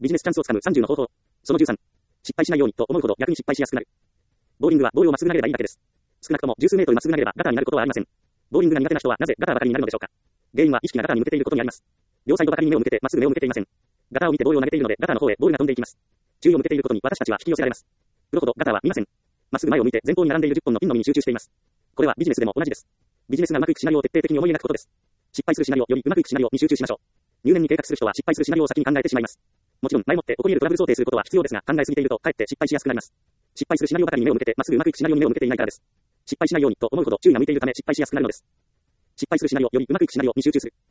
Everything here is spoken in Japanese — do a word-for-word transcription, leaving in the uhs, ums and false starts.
ビジネスチャンスをつかむさんじゅうの方法。そのじゅうさん。失敗しないようにと思うほど逆に失敗しやすくなる。ボーリングはボールをまっすぐ投げればいいだけです。少なくとも十数メートルまっすぐ投げればガターになることはありません。ボーリングが苦手な人はなぜガターばかりになるのでしょうか。原因は意識がガターに向けていることにあります。両サイドばかりに目を向けてまっすぐ目を向けていません。ガターを見てボールを投げているのでガターの方へボールが飛んでいきます。注意を向けていることに私たちは引き寄せられます。プロほどガターは見ません。まっすぐ前を向いて前方に並んでいるじゅっぽんのピンのみに集中しています。これはビジネスでも同じです。ビジネスがうまくいくシナリオを徹底的に思い描くことです。失敗するシナリオよりうまくいくシナリオに集中しましょう。入念に計画する人は失敗するシナリオを先に考えてしまいます。もちろん前もって起こり得るトラブル想定することは必要ですが、考えすぎているとかえって失敗しやすくなります。失敗するシナリオばかりに目を向けてまっすぐうまくいくシナリオに目を向けていないからです。失敗しないようにと思うほど注意が向いているため失敗しやすくなるのです。失敗するシナリオよりうまくいくシナリオに集中する。